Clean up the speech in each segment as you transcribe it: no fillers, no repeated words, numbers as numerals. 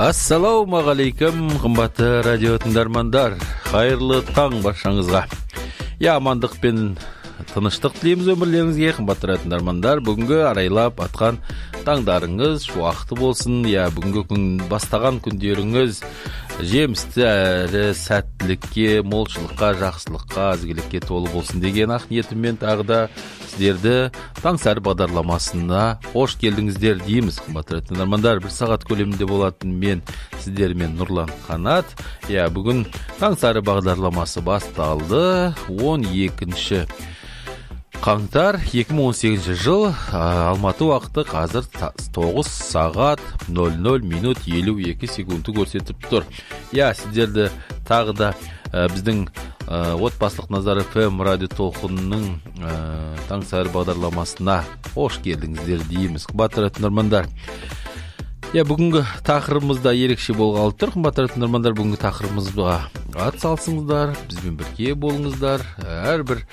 Ассалаумағалейкум, қымбатты радио тыңдармандар. Қайырлы таң баршаңызға. Амандық пен тыныштық тілейміз өмірлеріңізге, қымбатты радио тыңдармандар. Бүгінгі арайлап атқан таңдарыңыз шуақты болсын. Бүгінгі күн бастаған күндеріңіз жемісті әрі сәттілікке, молшылыққа, жақсылыққа, ізгілікке толы болсын деген ақ ниетіммен тағы да сіздерді Таңсәрі бағдарламасына қош келдіңіздер дейміз. Қымбатты тыңдармандар, 1 сағат көлемінде болатын мен сіздермен Нұрлан Қанат. Бүгін Таңсәрі бағдарламасы басталды. 12 қаңтар 2018 жыл, Алматы уақыты қазір 9 сағат 00 минут 52 секунды көрсетіп тұр. Сіздерді тағы да біздің отбасылық Назар ФМ радио толқынының Таңсәрі бағдарламасына қош келдіңіздер дейміз. Қымбатты тыңдармандар, бүгінгі тақырыбымызда ерекше болғалы тұр. Қымбатты тыңдармандар, бүгінгі тақырыбымызға ат салсыңыздар, бізбен бірге болыңыздар. Әрбір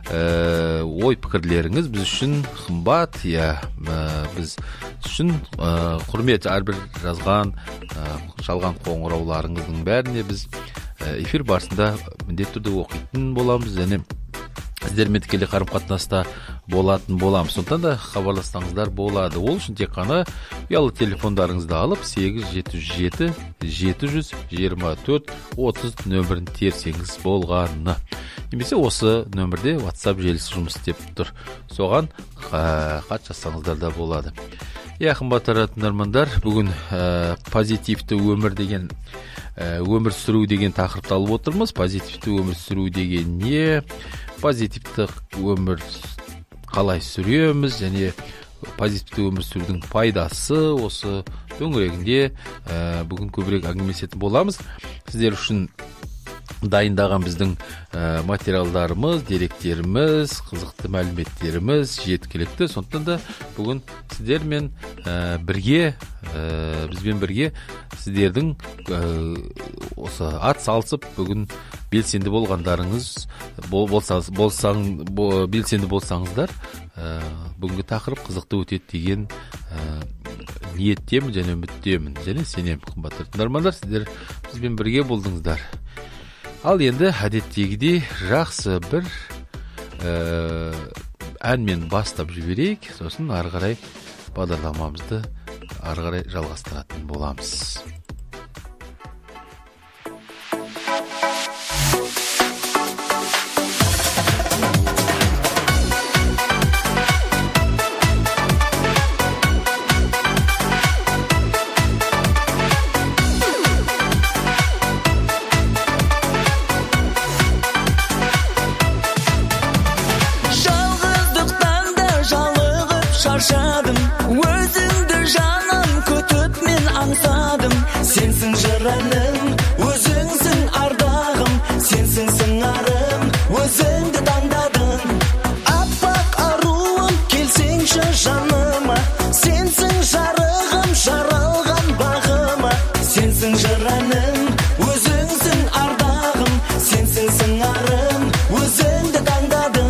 ой пікірлеріңіз біз үшін қымбат, біз үшін құрмет. Әрбір жазған, шалған қоңырауларыңыздың бәріне біз эфир барысында міндетті түрде оқитын боламыз, және сіздермен тікелей қарым-қатынаста болатын боламыз. Сондықтан да хабарлассаңыздар болады. Ол үшін тек қана ұялы телефондарыңызды алып 877 724 30 нөмірін терсеңіз болғаны. Немесе осы нөмірде WhatsApp желісі жұмыс істеп тұр. Соған хат жазсаңыздар да болады. Қымбатты тыңдармандар, бүгін позитивті өмір деген өмір сүру деген тақырыпты алып отырмыз. Позитивті өмір сүру деген не? Позитивті өмір қалай сүреміз, және позитивті өмір сүрудің пайдасы осы төңірегінде бүгін көбірек әңгімелесетін боламыз. Сіздер үшін дайындаған біздің материалдарымыз, деректеріміз, қызықты мәліметтеріміз жеткілікті. Сондықтан да бүгін сіздермен бірге, бізбен бірге сіздердің осы ат салысып бүгін белсенді болғандарыңыз белсенді болсаңыздар, бүгінгі тақырып қызықты өтеді деген ниеттемін және үміттемін, және сенемін. Қымбатты тыңдармандар, сіздер бізбен бірге болдыңыздар. Ал енді әдеттегідей жақсы бір әнмен бастап жіберейік, сосын ары қарай бағдарламамызды ары қарай жалғастыратын боламыз. Өзіңді жаным күтіп мен аңсадым. Сенсің жырым, өзіңсің ардағым, сенсің сыңарым, өзіңді таңдадым. Аппақ аруым, келсеңші жаныма, сенсің жарығым, жаралған бағыма. Сенсің жырым, өзіңсің ардағым, сенсің сыңарым, өзіңді таңдадым.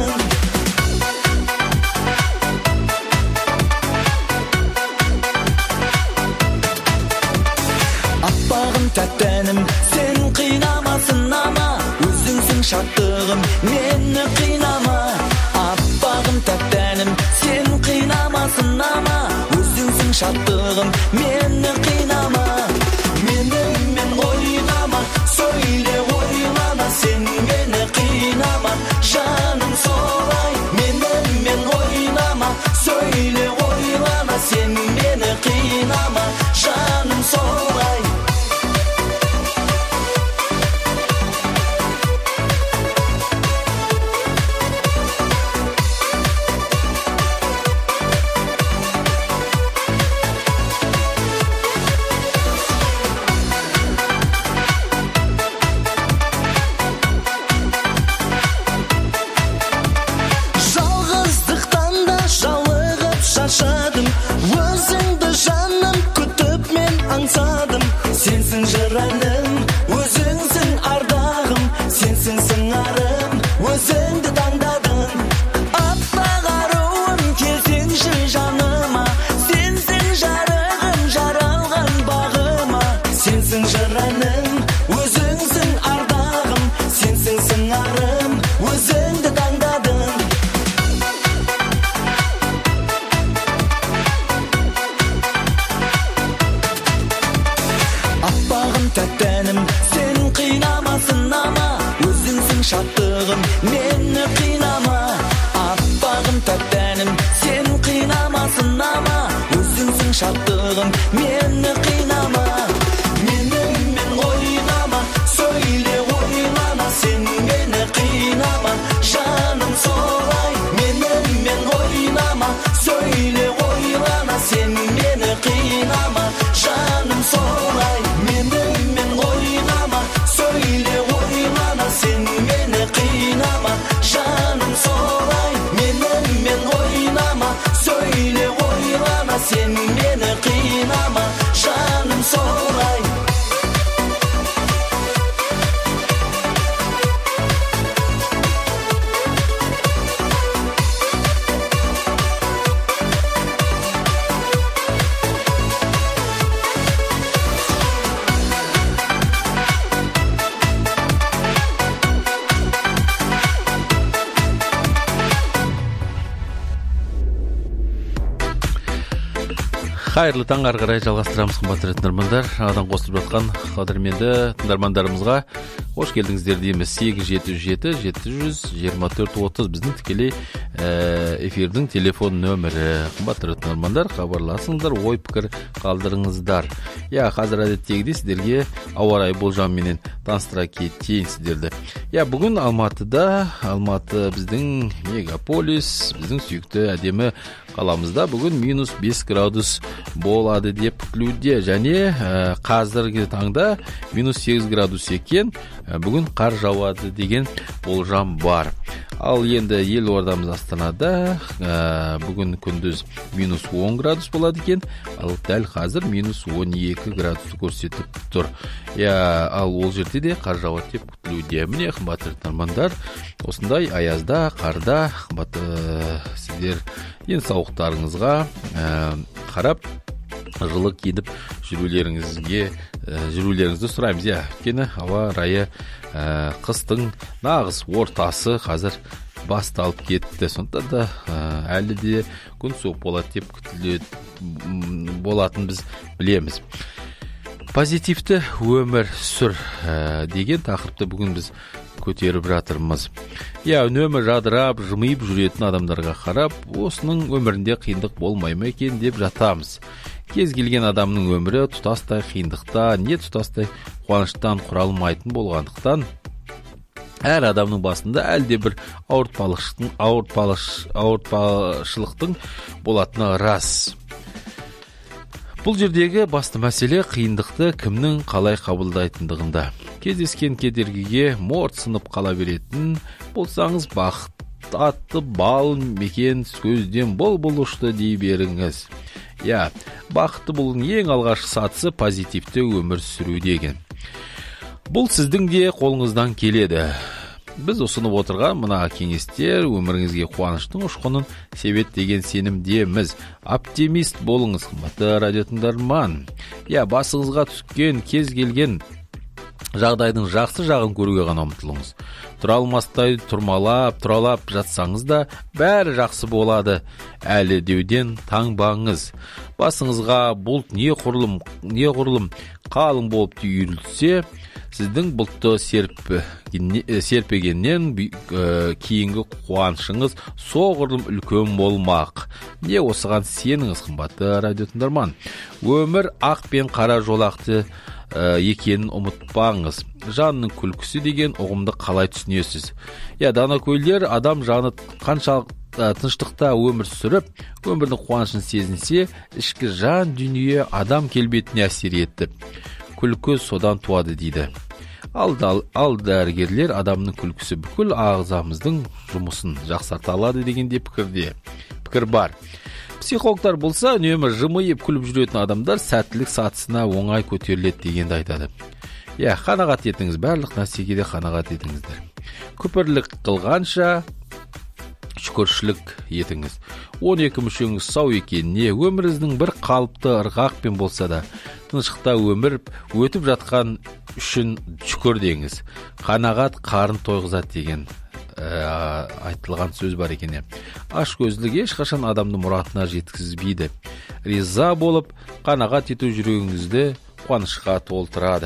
Тәттәнім, сен қинамасын ама, өзіңсің шаттығым, мені қинама. Аппағым тәттәнім, сен қинамасын ама, өзіңсің шаттығым, мені қинама. Менімен ойнама, сөйле ойлама, сен мені қинама, жаным солай. Менімен ойнама, сөйле ойлама, сен мені қинама, жаным солай. тәттәнім, сен қинамасын ама, өзіңсің шаттығым, мені қинама. Аппағым тәттәнім, сен қинамасын ама, өзіңсің шаттығым, мені қинама. Менімен ойнама, сөйле ойлана, сен мені қинама, жаным солай. Менімен ойнама, сөйле ойлана, сен мені қинама, жаным солай. Менімен ойнама, сөйле ойлана, сен мені қинама, жаным солай. Менімен ойнама, сөйле ойлана, сен мені қинама, жаным солай. Қайырлы таң, ары қарай жалғастырамыз қымбатты тыңдармандар. Адан қосылып жатқан қадірменді тыңдармандарымызға қош келдіңіздер дейміз. 877-700-24-30 біздің тікелей эфирдің телефон нөмірі. Қымбатты тыңдармандар, хабарласыңыздар, ой пікір қалдырыңыздар. Я, қазір әдеттегідей сіздерге ауа райы болжамымен таныстыра кетейін сіздерді. Я, бүгін Алматы біздің мегаполис, біздің сүйікті әдемі қаламызда бүгін -5 градус болады деп күтілуде, және қазіргі таңда -8 градус екен, бүгін қар жауады деген болжам бар. Ал енді елордамыз Астанада бүгін күндіз -10 градус болады екен, ал дәл қазір -12 градусты көрсетіп тұр. Ал ол жерде де қар жауады деп күтілуде. Міне, қымбатты тыңдармандар, осындай аязда, қарда, қымбатты сіздер денсаулықтарыңызға қарап жылы киініп жүрулеріңізді сұраймыз. Өйткені ауа райы қыстың нағыз ортасы қазір басталып кетті. Сондықтан да әлі де күн суық болады деп күтіледі болатын біз білеміз. Позитивті өмір сүр деген тақырыпты бүгін біз көтеріп жатырмыз. Үнемі жадырап, жымиып жүретін адамдарға қарап, осының өмірінде қиындық болмай ма екен деп жатамыз. Кез келген адамның өмірі тұтастай қиындықтан, не тұтастай қуаныштан құралмайтын болғандықтан, әр адамның басында әлде бір ауыртпалышылықтың болатыны рас. Бұл жердегі басты мәселе қиындықты кімнің қалай қабылдайтындығында. Кездескен кедергіге морт сынып қала беретін болсаңыз, бақыт атты бал мекен көзден бұл ұшты дей беріңіз. Бақытты болудың ең алғашқы сатысы позитивті өмір сүру деген. Бұл сіздің де қолыңыздан келеді. Біз ұсынып отырған мына кеңестер өміріңізге қуаныштың ұшқынын себет деген сенімдеміз. Оптимист болыңыз, қымбатты радио тыңдарман. Басыңызға түскен кез келген жағдайдың жақсы жағын көруге ғана ұмтылыңыз. Тұра алмастай тұралап жатсаңыз да бәрі жақсы болады. Әлі деуден таңбаңыз. Басыңызға бұлт неғұрлым қалың болып түйілсе, сіздің бұлтты серпегеннен кейінгі қуанышыңыз соғұрлым үлкен болмақ. Не осыған сеніңіз, қымбатты радио тыңдарман. Өмір ақ пен қара жолақты екенін ұмытпаңыз. Жанның күлкісі деген ұғымды қалай түсінесіз? Данакөйлер адам жаны қаншалық тыныштықта өмір сүріп, өмірдің қуанышын сезінсе, ішкі жан дүние адам келбетіне әсер етті. Күлкі содан туады дейді. Ал дәрігерлер адамның күлкісі бүкіл ағзамыздың жұмысын жақсарта алады дегенде пікір бар. Психологтар болса, үнемі жымиып күліп жүретін адамдар сәттілік сатысына оңай көтеріледі дегенді айтады. Қанағат етіңіз, барлық нәрсеге де қанағат етіңіздер. Күпірлік қылғанша шүкіршілік етіңіз. 12 мүшеңіз сау екеніне, өміріңіздің бір қалыпты ырғақпен болса да, тыныштықта өмір өтіп жатқан үшін шүкір деңіз. Қанағат қарын тойғызады деген айтылған сөз бар екен. Ашкөздік ешқашан адамды мұратына жеткізбейді. Риза болып, қанағат ету жүрегіңізді қуанышқа толтырады.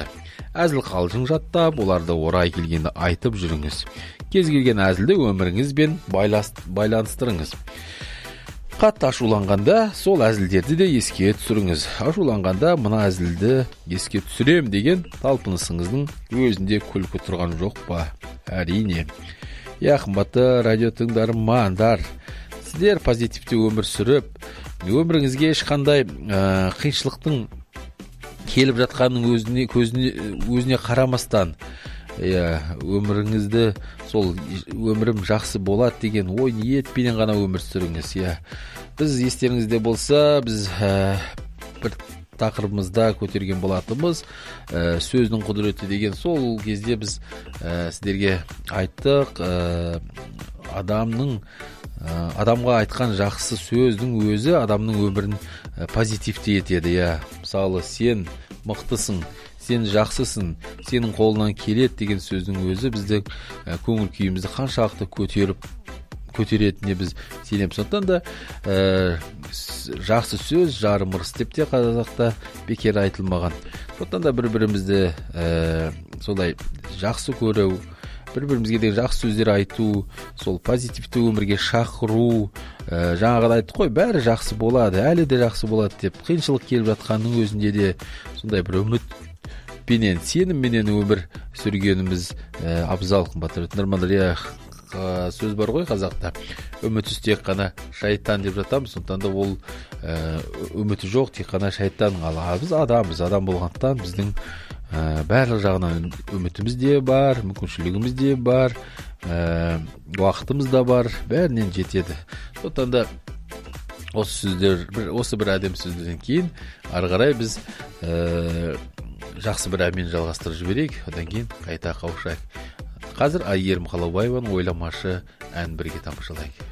әзіл қалжың жаттап, оларды орай келгенде айтып жүріңіз. Кез келген әзілді өміріңізбен байланыстырыңыз. Қатты ашуланғанда сол әзілдерді де еске түсіріңіз. Ашуланғанда мына әзілді еске түсірем деген талпынысыңыздың өзінде күлкі тұрған жоқ па? Әрине. Қымбатты радио тыңдармандар, сіздер позитивті өмір сүріп, өміріңізге ешқандай қиыншылықтың келіп жатқанның өзіне қарамастан, өміріңізді сол өмірім жақсы болады деген ой ниетпенен ғана өмір сүріңіз. Біз естеріңізде болса, біз бір тақырыбымызда көтерген болатынбыз, сөздің құдіреті деген. Сол кезде біз сіздерге айттық, адамға айтқан жақсы сөздің өзі адамның өмірін позитивті етеді. Мысалы, сен мықтысың, сен жақсысың, сенің қолынан келеді деген сөздің өзі біздің көңіл күйімізді қаншалықты көтеретініне біз сенеміз. Сондықтан да жақсы сөз жарым ырыс деп те қазақта бекер айтылмаған. Сондықтан да бір-бірімізді солай жақсы көру, бір-бірімізге деген жақсы сөздер айту, сол позитивті өмірге шақыру, жаңағыда айттық қой, бәрі жақсы болады, әлі де жақсы болады деп, қиыншылық келіп жатқанның өзінде де сондай бір үмітпенен, сенімменен өмір сүргеніміз абзал. Қымбатты тыңдармандар, сөз бар ғой қазақта, үмітсіз тек қана шайтан деп жатамыз. Сондықтан да ол үміті жоқ, тек қана шайтан. Ал біз адам болғандықтан біздің барлық жағынан үмітіміз де бар, мүмкіншілігіміз де бар, уақытымыз да бар, бәрінен жетеді. Сондықтан да осы бір әдем сөздерден кейін ары қарай біз жақсы бір әмен жалғастырып жіберейік, одан кейін қайта қауышайық. Қазір Айгерім Қалаубаеваның ойламашы ән бірге тамашалайық.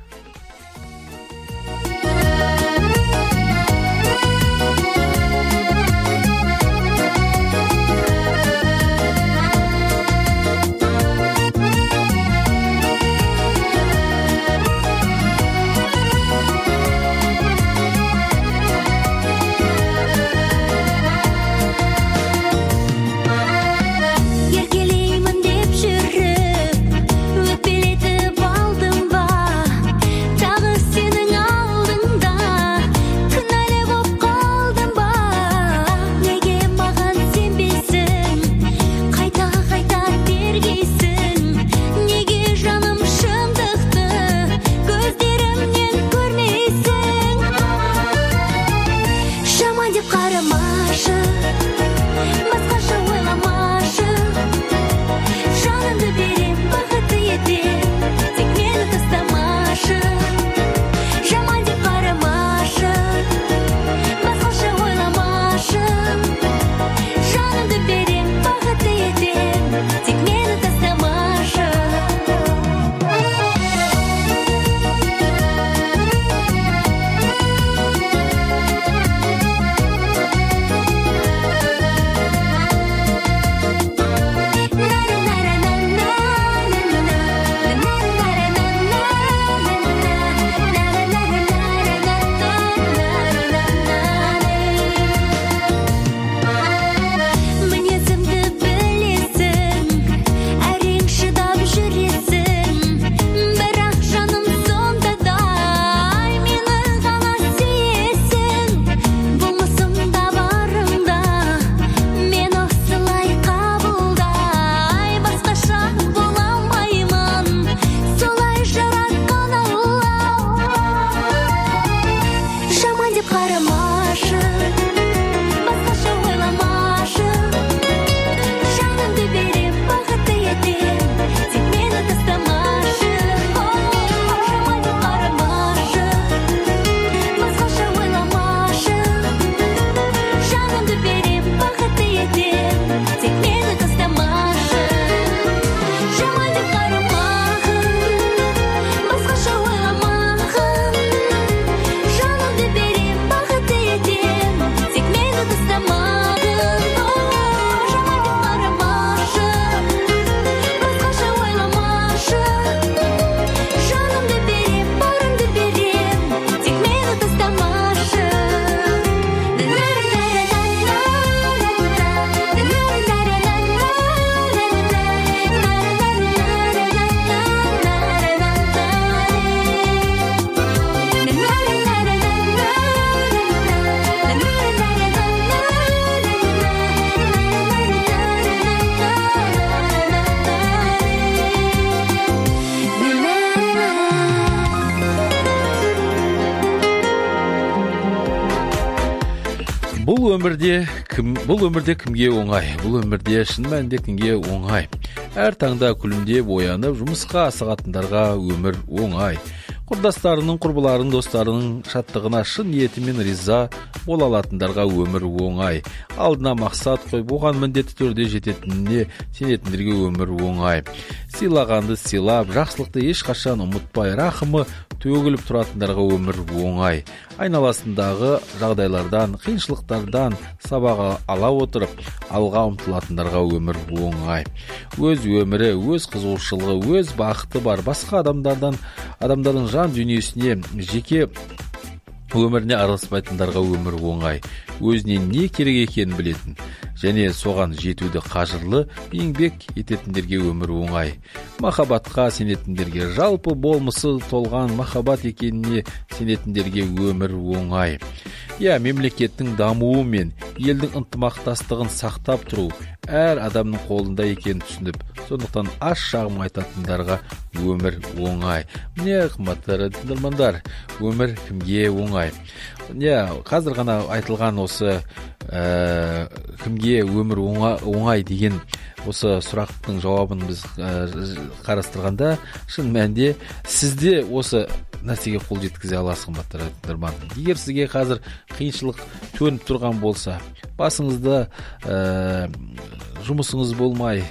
Бұл өмірде кімге оңай? Бұл өмірде шын мәнінде кімге оңай? Әр таңда күлімдеп оянып, жұмысқа асығатындарға өмір оңай. Құрдастарының, құрбыларының, достарының шаттығына шын ниетімен риза бола алатындарға өмір оңай. Алдына мақсат қойып, оған міндетті түрде жететініне сенетіндерге өмір оңай. Сыйлағанды сыйлап, жақсылықты ешқашан ұмытпай, рахымы төгіліп тұратындарға өмір оңай. Айналасындағы жағдайлардан, қиыншылықтардан сабақ ала отырып, алға ұмтылатындарға өмір оңай. Өз өмірі, өз қызығушылығы, өз бақыты бар басқа адамдардың жан дүниесіне, жеке өміріне араласпайтындарға өмір оңай. Өзіне не керек екенін білетін және соған жетуді қажырлы еңбек ететіндерге өмір оңай. Махаббатқа сенетіндерге, жалпы болмысы толған махаббат екеніне сенетіндерге өмір оңай. Мемлекеттің дамуы мен елдің ынтымақтастығын сақтап тұру әр адамның қолында екенін түсініп, сондықтан аз шағым айтатындарға өмір оңай. Міне, қымбатты тыңдармандар, өмір кімге оңай? Қазір ғана айтылған осы кімге өмір оңай деген осы сұрақтың жауабын біз қарастырғанда, шын мәнінде сізде осы нәрсеге қол жеткізе аласыз, қымбатты тыңдарман. Егер сізге қазір қиыншылық төніп тұрған болса, басыңызда жұмысыңыз болмай,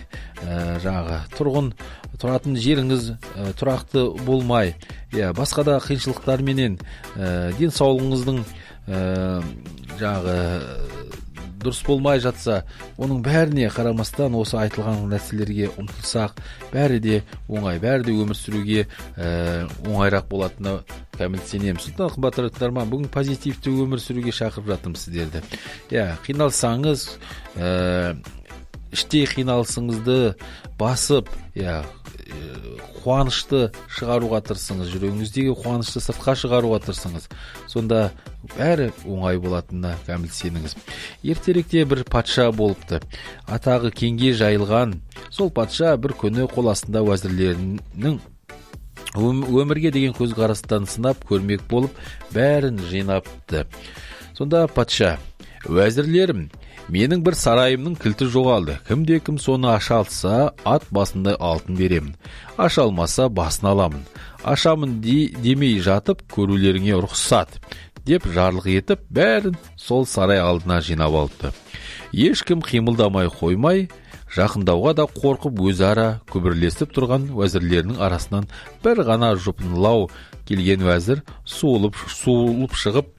тұратын жеріңіз тұрақты болмай, басқа да қиыншылықтар менен денсаулығыңыздың дұрыс болмай жатса, оның бәріне қарамастан осы айтылған нәрселерге ұмтылсақ, бәрі де оңай, бәрі де өмір сүруге оңайрақ болатынына кәміл сенемін. Сондықтан қымбатты тыңдарман, бүгін позитивті өмір сүруге шақырып жатырмын сіздерді. Қиналсаңыз, іштей қиналысыңызды басып, қуанышты шығаруға тырысыңыз, жүрегіңіздегі қуанышты сыртқа шығаруға тырысыңыз. Сонда бәрі оңай болатынына кәміл сеніңіз. Ертеректе бір патша болыпты. Атағы кеңге жайылған сол патша бір күні қол астында уәзірлерінің өмірге деген көзқарастан сынап көрмек болып, бәрін жинапты. Сонда патша: уәзірлерім, менің бір сарайымның кілті жоғалды. Кімде-кім соны аша алса, ат басында алтын беремін. Аша алмаса, басын аламын. Ашамын демей жатып, көрулеріңе рұқсат, деп жарлық етіп, бәрін сол сарай алдына жинап алыпты. Ешкім қимылдамай қоймай, жақындауға да қорқып өзара күбірлесіп тұрған уәзірлерінің арасынан бір ғана жұпынлау келген уәзір суылып шығып,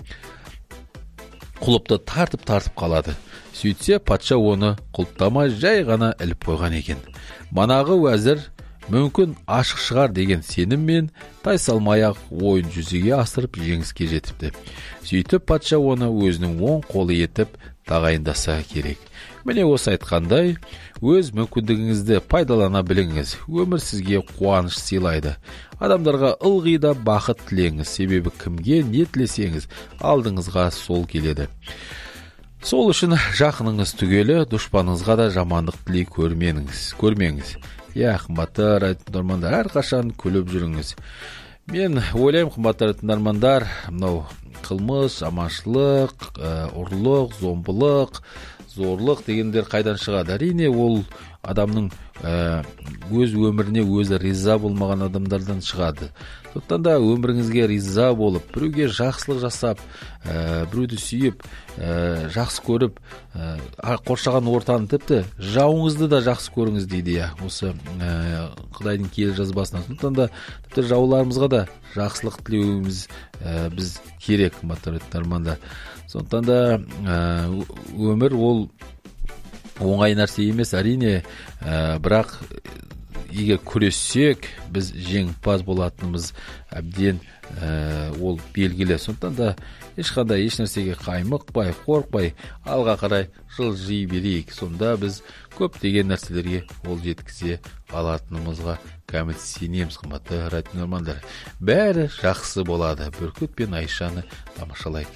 құлыпты тартып қалады. Сөйтсе, патша оны құлыптамай жай ғана іліп қойған екен. Манағы уәзір мүмкін ашық шығар деген сеніммен тайсалмай-ақ ойын жүзеге асырып жеңіске жетіпті. Сөйтіп патша оны өзінің оң қолы етіп тағайындаса керек. Міне осы айтқандай, өз мүмкіндігіңізді пайдалана біліңіз. Өмір сізге қуаныш сыйлайды. Адамдарға ылғи да бақыт тілеңіз, себебі кімге не тілесеңіз, алдыңызға сол келеді. Сол үшін жақыныңыз түгелі, дұшпаныңызға да жамандық тілей көрмеңіз. Қымбатты тыңдармандар, әрқашан күліп жүріңіз. Мен ойлаймын, қымбатты тыңдармандар, мынау қылмыс, жаманшылық, ұрлық, зомбылық, зорлық дегендер қайдан шығады? Әрине, ол адамның өз өміріне өзі риза болмаған адамдардан шығады. Сондықтан да өміріңізге риза болып, біреуге жақсылық жасап, біреуді сүйіп, жақсы көріп, қоршаған ортаны, тіпті жауыңызды да жақсы көріңіз дейді. Осы Құдайдың киелі жазбасынан. Сондықтан да тіпті жауларымызға да жақсылық тілеуіміз біз керек, тыңдармандар. Сондықтан да өмір ол оңай нәрсе емес, әрине, бірақ егер күрессек, біз жеңімпаз болатынымыз әбден ол белгілі. Сондықтан да ешқандай еш нәрсеге қаймықпай, қорқпай, алға қарай жылжи берейік. Сонда біз көптеген нәрселерге қол жеткізе алатынымызға кәміл сенеміз, қымбатты радиотыңдармандар. Бәрі жақсы болады. Бүркіт пен Айшаны тамашалайық.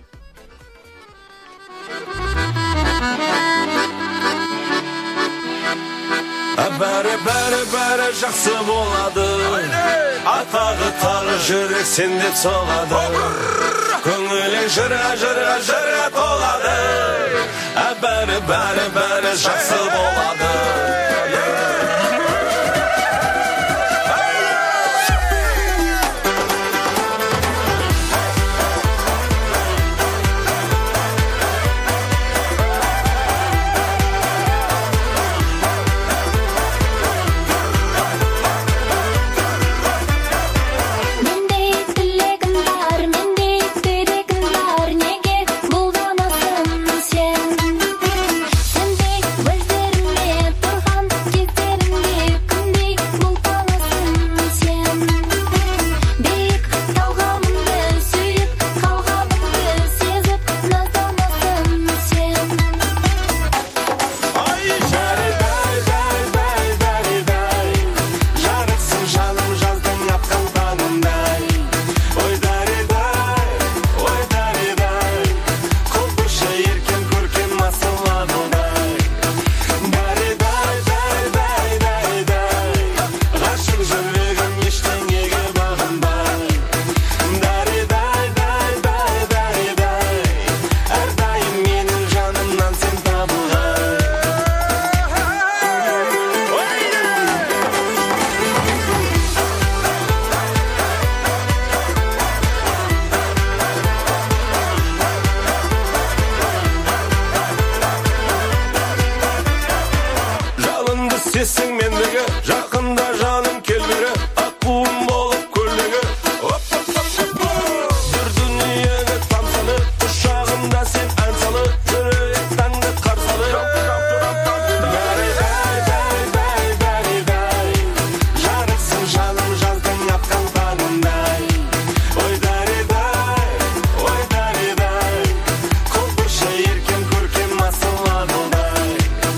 Бәрі жақсы болады. Атағы тағы жүрек сен деп соғады. көңілің жыра толады, бәрі жақсы болады. Сесің мендегі жақында жаным келбері, аққуым болып көлдегі бір дүниені тамсаны, құшағымда сен ән салы, жүрек таңды қарсалы. Жарықсың жаным жаздың атқан таңындай, ой даридай, құлпырша еркен көркем асыл адылдай.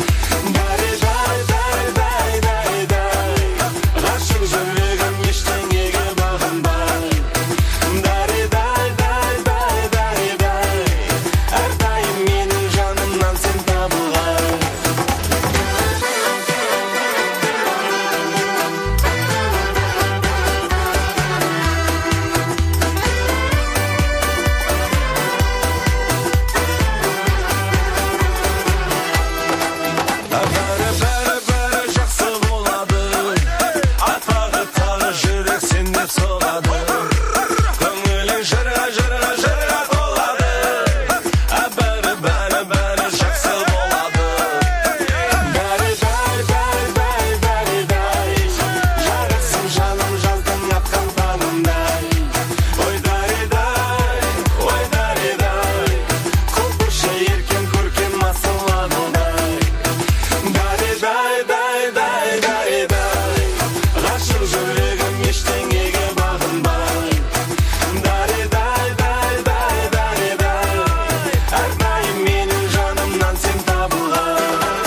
Жүрегім ештеңеге бағынбай, әрдайым менің жанымнан сен табылғай. Бәрі жақсы болады, атағы тағы жүрек сенде соғады, көңілің жыра толады, бәрі жақсы болады. Жарықсың жаным жаздың атқан таңындай, ой даридай, құлпырша еркен көркем асыл адылдай. Ғашық жүрегім ештеңеге бағынбай, әрдайым менің жанымнан сен табылғай.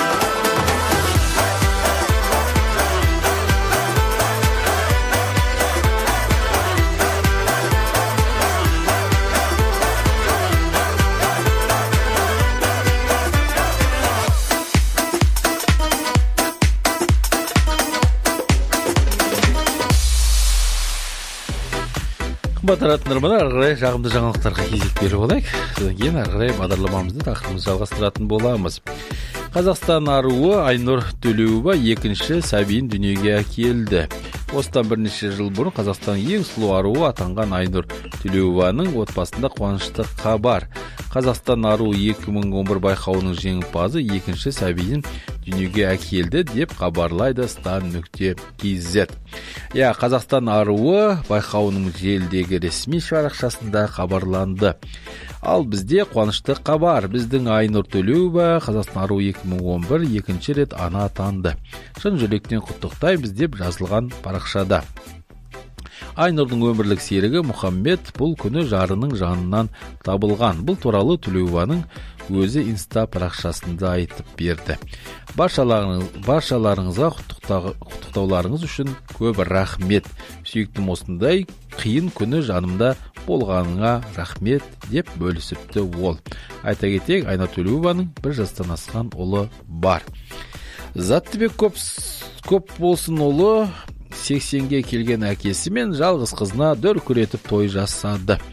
Қымбатты тыңдармандар, ары қарай жағымды жаңалықтарға кезек беріп алайық. Содан кейін ары қарай бағдарламамызды тақырыбымызды жалғастыратын боламыз. Қазақстан аруы Айнұр Төлеуова екінші сәбиін дүниеге әкелді. Осыдан бірнеше жыл бұрын Қазақстан ең сұлу аруы атанған Айнұр Төлеуованың отбасында қуанышты хабар. Қазақстан аруы 2011 байқауының жеңімпазы екінші сәбиін дүниеге әкелді деп хабарлайды stan.kz. Қазақстан аруы байқауының желідегі ресми парақшасында хабарланды. Ал бізде қуанышты хабар. Біздің Айнұр Төлеуова Қазақстан аруы 2011 екінші рет ана атанды. Шын жүректен құттықтаймыз деп жазылған парақшада. Айнұрдың өмірлік серігі Мұхаммед бұл күні жарының жанынан табылған. Бұл туралы Төлеуованың өзі инста парақшасында айтып берді. Баршаларыңызға құттықтауларыңыз үшін көп рахмет. Сүйіктім, осындай қиын күні жанымда болғаныңа рахмет деп бөлісіпті ол. Айта кетейік, Айнұр Төлеуованың 1 жастан асқан ұлы бар. Заттыбек көп болсын ұлы 80-ге келген әкесі мен жалғыз қызына дүркіретіп той жасады.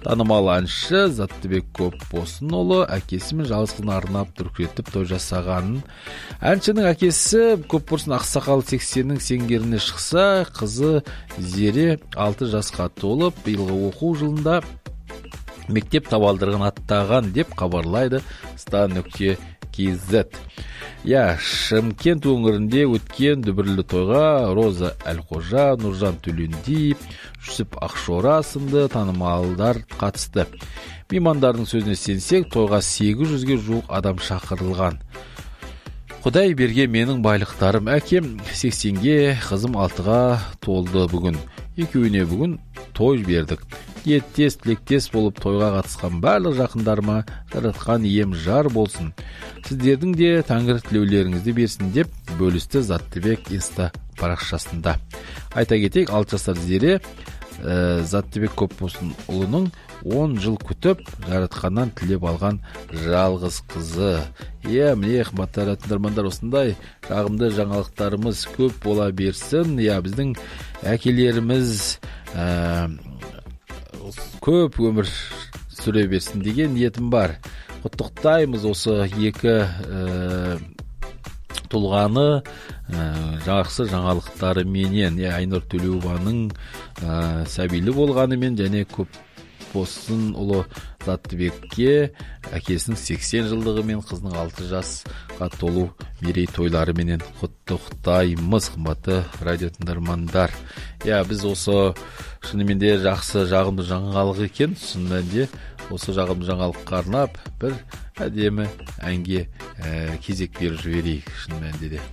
Танымал әнші Заттыбек Көпбосынұлы әкесі мен жалғыз қызына арнап дүркіретіп той жасағанын. Әншінің әкесі Көпбосын ақсақал 80-нің сеңгеріне шықса, қызы Зере 6 жасқа толып, биылғы оқу жылында мектеп табалдырығын аттаған деп хабарлайды star.kz. Шымкент өңірінде өткен дүбірлі тойға Роза Әлқожа, Нұржан Төлендиев, Жүсіп Ақшора сынды танымалдар қатысты. Меймандардың сөзіне сенсек, тойға 800-ге жуық адам шақырылған. Құдай берге менің байлықтарым, әкем 80-ге, қызым 6-ға толды бүгін. Екеуіне бүгін той бердік. Ниеттес, тілектес болып тойға қатысқан барлық жақындарыма жаратқан ием жар болсын. Сіздердің де тәңір тілеулеріңізді берсін деп бөлісті Заттыбек инста парақшасында. Айта кетейік, 6 жасар Зере Заттыбек Көпбосынұлының 10 жыл күтіп жаратқаннан тілеп алған жалғыз қызы. Міне қымбатты тыңдармандар, осындай жағымды жаңалықтарымыз көп бола берсін. Біздің әкелеріміз көп өмір сүре берсін деген ниетім бар. Құттықтаймыз осы екі тұлғаны жақсы жаңалықтары менен. Айнұр Төлеубаның сәбилі болғанымен және Көпбосынұлы Заттыбекке әкесінің 80 жылдығы мен қызының 6 жасқа толу мерей тойлары менен құттықтаймыз, қымбатты радио тыңдармандар. Біз осы шынымен де жақсы жағымды жаңалық екен. Шынымен осы жағымды жаңалыққа арнап бір әдемі әнге кезек беріп жіберейік. Шынымен де.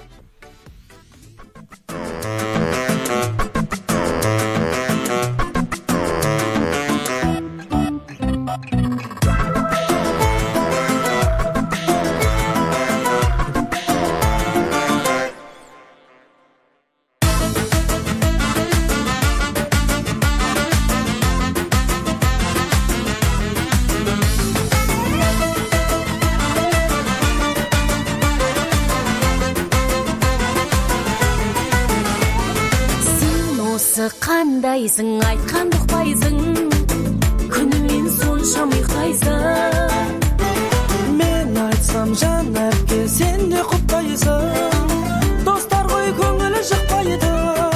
Қандайсың, айтқан бұқпайсың, күнімен сонша миықтайсың. Мен айтсам жан әпке, сен де құптайсың. Достар ғой көңілі жықпайды.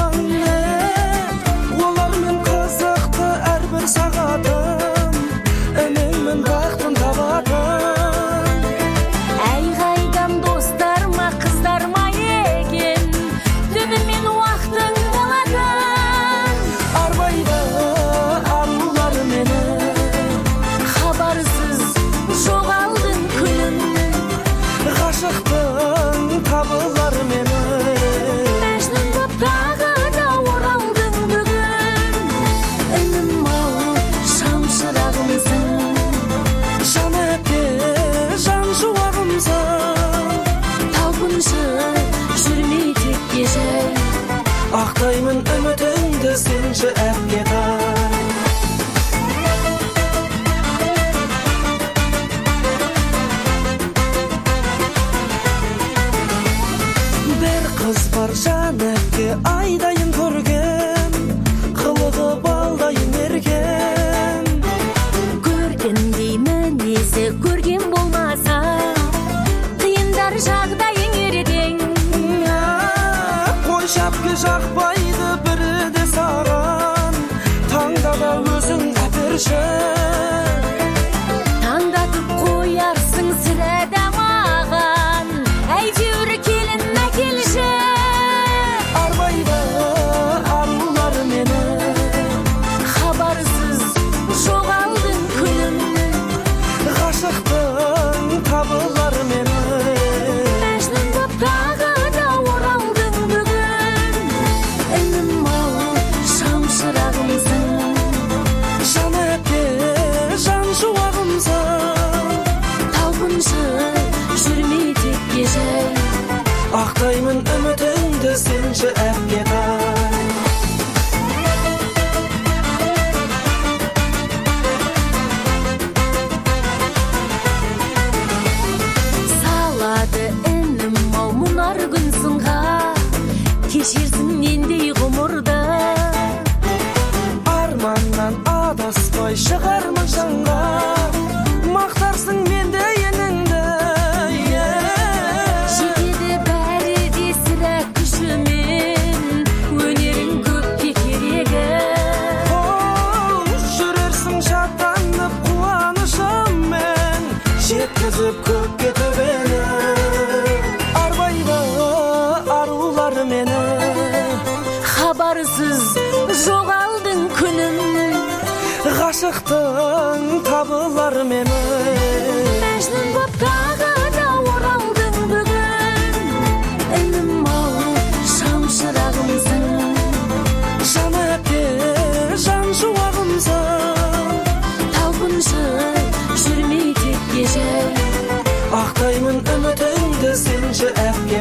Олармен қызықты әрбір сағатым, ініңмен бақтын табатын. Әй қайдам достар ма, қыздар ма екен, түнімен уақытың болады. Ақтаймын үмітіңді сенші әпке тай. Бір қыз бар жан әпке, айдайын көрген, қылығы балдайын ерген. Көрген деймін есі, көрген болмаса, қиындар жағдайын ереден. Шапке жақпайды бірі де саған, таңдама өзің әперші. Таңдатып қоярсың сірәді маған, әйтеуір келін әкелші. Арбайды арулар мені, хабарсыз жоғалдың күнім. Ғашықтың табылар мені, Мәжнүн боп тағы да оралдың бүгін. Жан әпке, жан шуағымсың. Талпыншы жүрме текке жай. Ақтаймын үмітіңді сенші әпке тай. Салады інім ау мұнар күн сынға, кешерсің нендей ғұмырды. Арманнан адаспай шыға әпке төбені арбайды арулар мені хабарсыз жоғалдың күнім ғашықтың табылар мені мәжнүн боп тағы да оралдың бүгін інім ау шамшырағымсың жан әпке жан шуағымсың талпыншы жүрмей тек кеше ақтаймын үмітіңді сенші әпке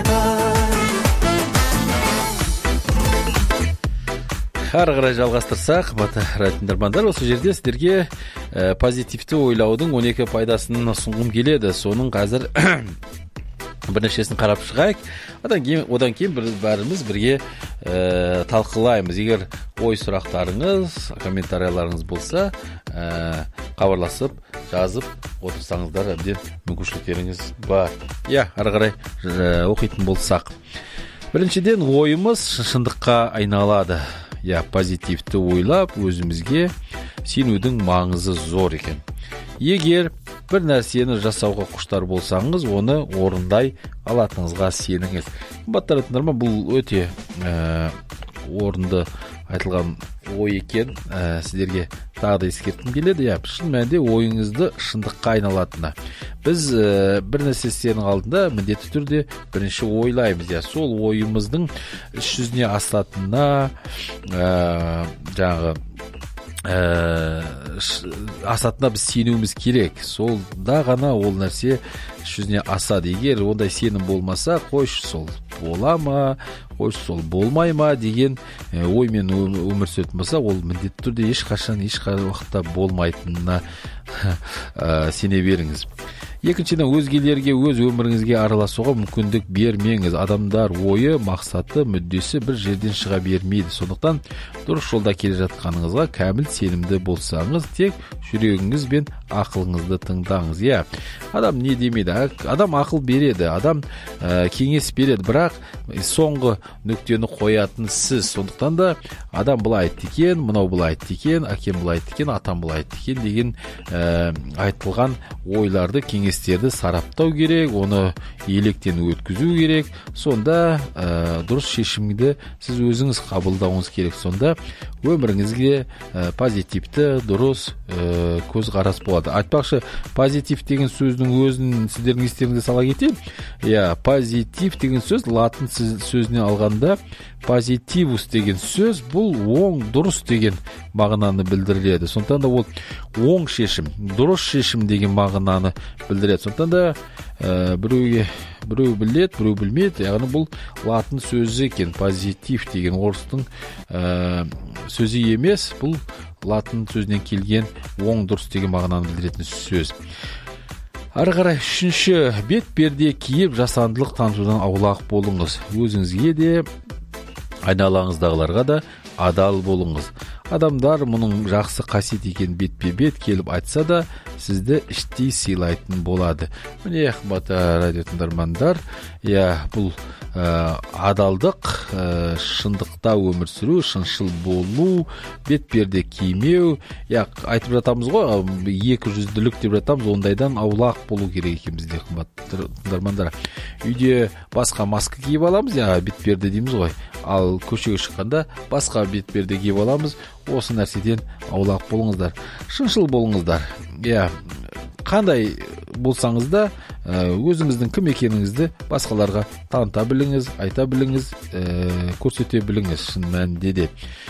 Ары қарай жалғастырсақ, радио тыңдармандар, осы жерде сіздерге позитивті ойлаудың 12 пайдасын ұсынғым келеді. Соның қазір бірнешесін қарап шығайық. Одан кейін бәріміз бірге талқылаймыз. Егер ой сұрақтарыңыз, комментарияларыңыз болса, хабарласып, жазып отырсаңыздар, әбден мүмкіншіліктеріңіз бар. Ары қарай оқитын болсақ. Біріншіден, ойымыз шындыққа айналады. Позитивті ойлап, өзімізге сенудің маңызы зор екен. Егер бір нәрсені жасауға құштар болсаңыз, оны орындай алатыныңызға сеніңіз. Қымбатты тыңдарман, бұл өте орынды айтылған ой екен. Сіздерге тағы да ескерткім келеді. Шын мәнінде ойыңызды шындыққа айналатынына. Біз бір нәрсе істердің алдында міндетті түрде бірінші ойлаймыз. Сол ойымыздың іс жүзіне асатынына асатына біз сенуіміз керек. Солда ғана ол нәрсе іс жүзіне асады. Егер ондай сенім болмаса, қойшы сол бола ма, қойшы сол болмай ма деген оймен өмір сүретін болса, ол міндетті түрде ешқашан уақытта болмайтынына сене беріңіз. Екіншіден, өзгелерге өз өміріңізге араласуға мүмкіндік бермеңіз. Адамдар ойы, мақсаты, мүддесі бір жерден шыға бермейді. Сондықтан дұрыс жолда келе жатқаныңызға кәміл сенімді болсаңыз, тек жүрегіңіз бен ақылыңызды тыңдаңыз. Адам не демейді? Адам ақыл береді, адам кеңес береді, бірақ соңғы нүктені қоятын сіз. Сондықтан да адам былай айтты екен, мынау былай айтты екен, әкем былай айтты екен, атам былай айтты екен деген айтылған ойларды, кеңестерді сараптау керек, оны електен өткізу керек. Сонда дұрыс шешімді сіз өзіңіз қабылдауыңыз керек. Сонда өміріңізге позитивті, дұрыс көзқарас болады. Айтпақшы, позитив деген сөздің өзін сіздердің естеріңізге сала кетейін. Позитив деген сөз латын сөзіне алғанда позитивус деген сөз бұл оң, дұрыс деген мағынаны білдіреді. Сондықтан да ол оң шешім, дұрыс шешім деген мағынаны білдіреді. Сондықтан да біреу біледі, біреу білмейді. Яғни бұл латын сөзі екен. Позитив деген орыстың сөзі емес, бұл латын сөзінен келген оң, дұрыс деген мағынаны білдіретін сөз. Ары қарай, үшінші, бет перде киіп жасандылық танытудан аулақ болыңыз. Өзіңізге де, айналаңыздағыларға да адал болыңыз. Адамдар мұның жақсы қасиет екен бетпе-бет келіп айтса да, сізді іштей сыйлайтын болады. Міне, қымбатты радио тыңдармандар, бұл адалдық, шындықта өмір сүру, шыншыл болу, бетперде кимеу, айтып жатамыз ғой, 200-лік деп жатамыз, ондайдан аулақ болу керек екен бізде, қымбатты тыңдармандар. Үйде басқа маска киіп аламыз, бетперде дейміз ғой, ал көшеге шыққанда басқа бетперде киіп аламыз. Осы нәрседен аулақ болыңыздар, шыншыл болыңыздар. Қандай болсаңыз да өзіңіздің кім екеніңізді басқаларға таныта біліңіз, айта біліңіз, көрсете біліңіз шын мәнінде де.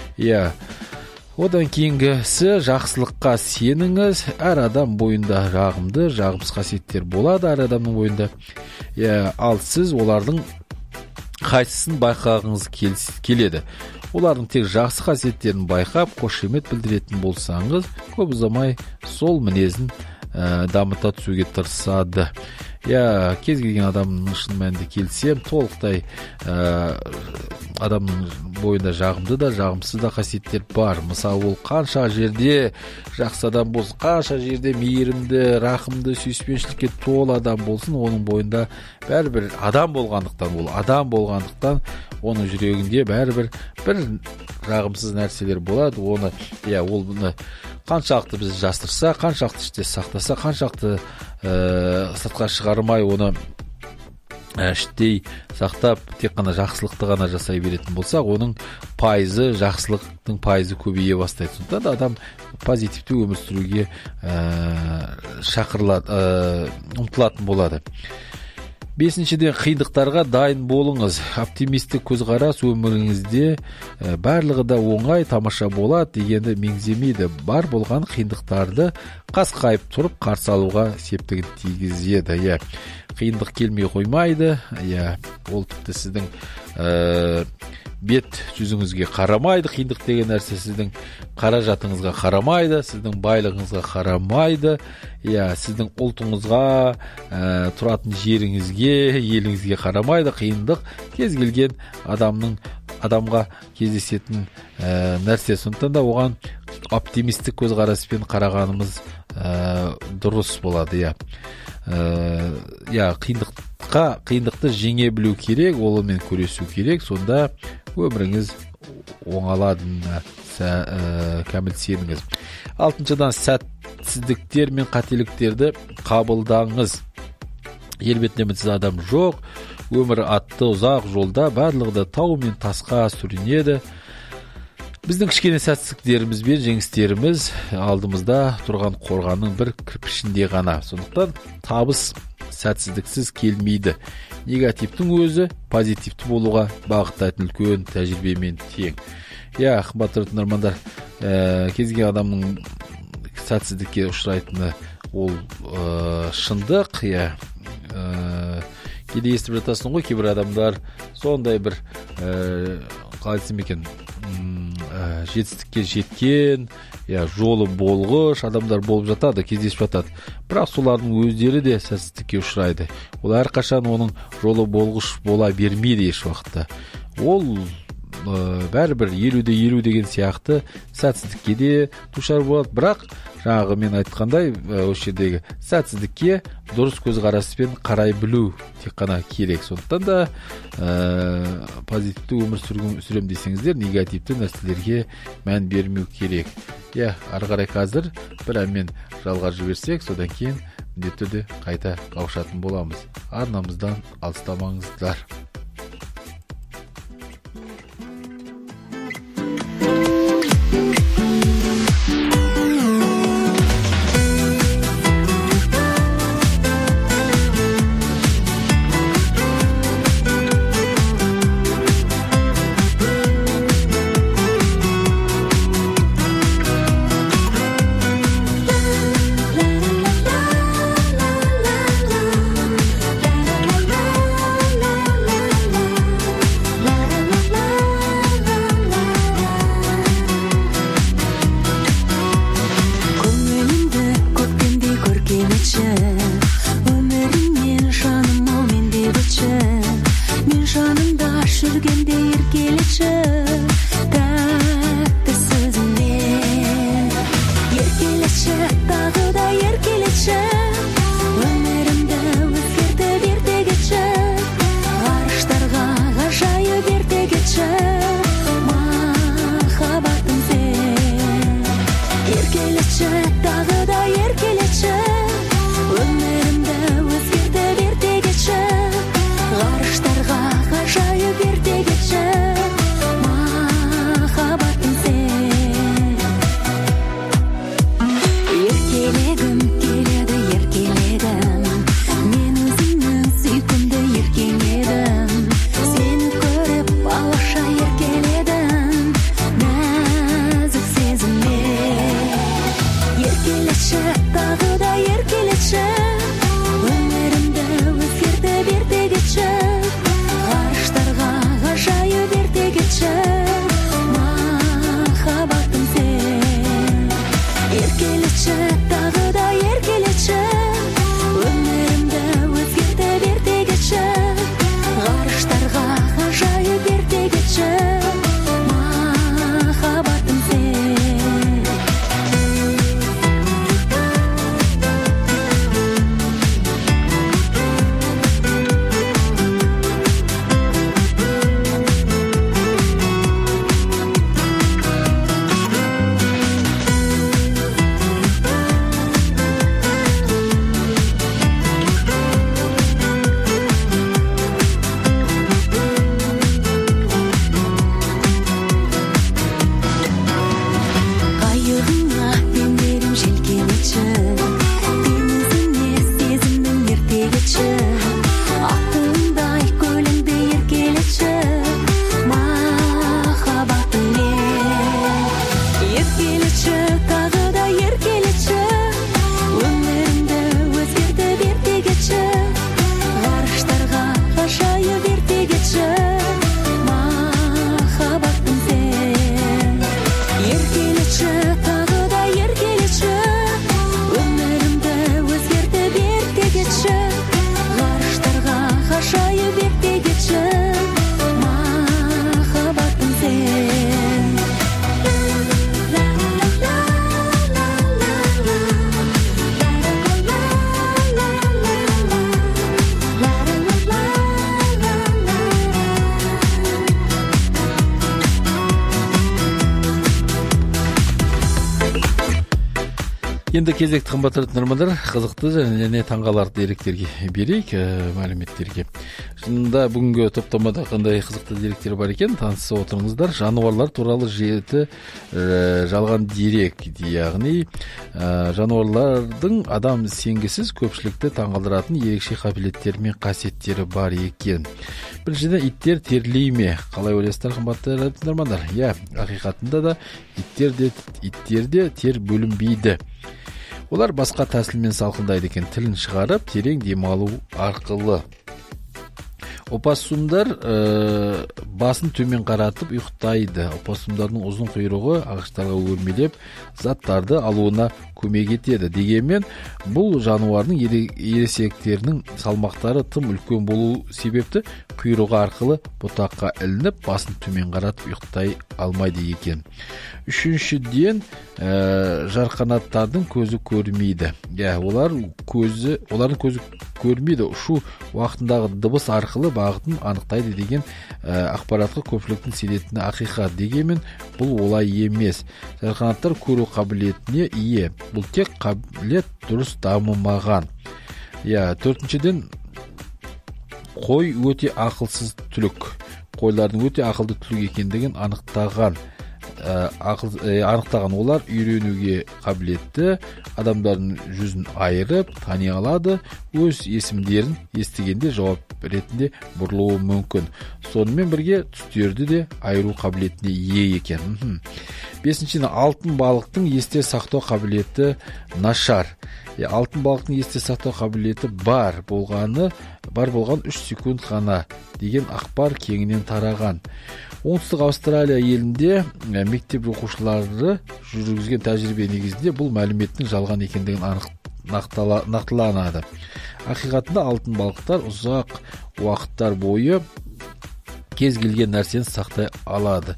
Одан кейінгісі жақсылыққа сеніңіз. Әр адам бойында жағымды, жағымсыз қасиеттер болады әр адамның бойында. Ал сіз олардың қайсысын байқағыңыз келеді. Олардың тек жақсы қасиеттерін байқап, қошемет білдіретін болсаңыз, көп ұзамай сол мінезін дамыта түсуге тырысады. Кез келген адамның шын мәнінде келсем, толықтай адамның бойында жағымды да, жағымсыз да қасиеттер бар. Мысалы, ол қанша жерде жақсы адам болсын, қанша жерде мейірімді, рахымды, сүйіспеншілікке толы адам болсын, оның бойында бәрібір адам болғандықтан, оның жүрегінде бәрібір бір жағымсыз нәрселер болады. Оны, ол бұны қаншалықты біз жастырса, қаншалықты іште сақтаса, қаншалықты сыртқа шығармай оны іштей сақтап тек қана жақсылықты ғана жасай беретін болсақ, оның пайызы, жақсылықтың пайызы көбейе бастайды. Сондықтан да адам позитивті өмір сүруге ұмтылатын болады. Бесіншіден, қиындықтарға дайын болыңыз. Оптимистік көзқарас өміріңізде барлығы да оңай, тамаша болады дегенді меңземейді. Бар болған қиындықтарды қасқайып тұрып қарсы алуға септігін тигізеді. Қиындық келмей қоймайды. Ол тіпті сіздің бет жүзіңізге қарамайды. Қиындық деген нәрсе сіздің қаражатыңызға қарамайды, сіздің байлығыңызға қарамайды, сіздің ұлтыңызға, тұратын жеріңізге, еліңізге қарамайды. Қиындық кез келген адамға кездесетін нәрсе. Сондықтан да оған оптимистік көзқараспен қарағанымыз дұрыс болады. Қиындықты жеңе білу керек, олымен күресу керек, сонда өміріңіз оңаладığына кәміл сеніңіз. Алтыншыдан, сәтсіздіктер мен қателіктерді қабылдаңыз. Ел бетінде мінсіз адам жоқ, өмір атты ұзақ жолда барлығы да тау мен тасқа сүрінеді. Біздің кішкене сәтсіздіктеріміз бен жеңістеріміз алдымызда тұрған қорғанның бір кірпішінде ғана. Сондықтан табыс сәтсіздіксіз келмейді. Негативтің өзі позитивті болуға бағыттайтын үлкен тәжірибемен тең. Қымбатты тыңдармандар, кез келген адамның сәтсіздікке ұшырайтыны ол шындық. Кейде естіп жатасың ғой, кейбір адамдар сондай бір қалай десем екен, жетістікке жеткен, жолы болғыш адамдар болып жатады, кездесіп жатады. Бірақ солардың өздері де сәтсіздікке ұшырайды. Ол әрқашан оның жолы болғыш бола бермейді еш уақытта. Ол бәрібір 50-50 деген сияқты сәтсіздікке де душар болады. Бірақ жаңағы мен айтқандай, осы жердегі сәтсіздікке дұрыс көзқараспен қарай білу тек қана керек. Сондықтан да позитивті өмір сүрем десеңіздер, негативті нәрселерге мән бермеу керек. Ары қарай қазір бір әнмен жалғап жіберсек, содан кейін міндетті түрде қайта қауышатын боламыз. Арнамыздан алыстамаңыздар. Енді кезекті қымбатты тыңдармандар, қызықты және таңғаларлық деректерге берейік, мәліметтерге. Шынында бүгінгі топтамада қандай қызықты деректер бар екен, таныса отырыңыздар. Жануарлар туралы 7 жалған дерек, яғни жануарлардың адам сенгісіз көпшілікті таңғалдыратын ерекше қабілеттері мен қасиеттері бар екен. Біріншіден, иттер терлей ме? Қалай ойлайсыздар, қымбатты тыңдармандар? Ақиқатында да иттерде тер бөлінбейді. Олар басқа тәсілмен салқындайды екен, тілін шығарып, терең демалу арқылы. Опассумдар басын төмен қаратып ұйықтайды. Опассумдардың ұзын құйрығы ағаштарға өрмелеп заттарды алуына көмек етеді. Дегенмен, бұл жануардың ересектерінің салмақтары тым үлкен болу себепті құйрығы арқылы бұтаққа ілініп, басын төмен қаратып ұйықтай алмайды екен. Үшіншіден, жарқанаттардың көзі көрмейді. Олардың көзі көрмейді. Ұшу уақытындағы дыбыс арқылы бағытын анықтайды деген ақпаратқа көпшіліктің сенетіні ақиқат. Дегенмен, бұл олай емес. Жарқанаттар көру қабілетіне ие. Бұл тек қабілет дұрыс дамымаған. Төртіншіден, қой өте ақылсыз түлік. Қойлардың өте ақылды түлік екендігін анықтаған. Олар үйренуге қабілетті, адамдардың жүзін айырып, тани алады, өз есімдерін естігенде жауап ретінде бұрылуы мүмкін. Сонымен бірге түстерді де айыру қабілетіне ие екен. Бесіншіден, алтын балықтың есте сақтау қабілеті нашар. Алтын балықтың есте сақтау қабілеті бар болған 3 секунд ғана деген ақпар кеңінен тараған. Оңтүстік Австралия елінде мектеп оқушылары жүргізген тәжірибе негізінде бұл мәліметтің жалған екендігін нақтыланады. Ақиқатында алтын балықтар ұзақ уақыттар бойы кез келген нәрсені сақтай алады.